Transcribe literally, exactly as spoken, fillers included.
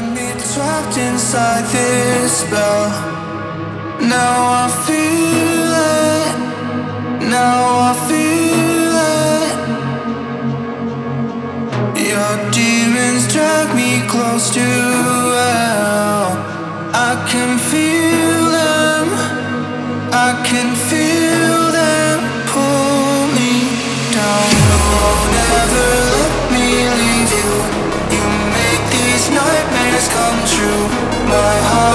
me trapped inside this spell. Now I feel it. Now I feel it. Your demons drag me close to hell. I can feel them. I can feel them pull me down. You won't ever let me leave you. You make these nightmares come true. My heart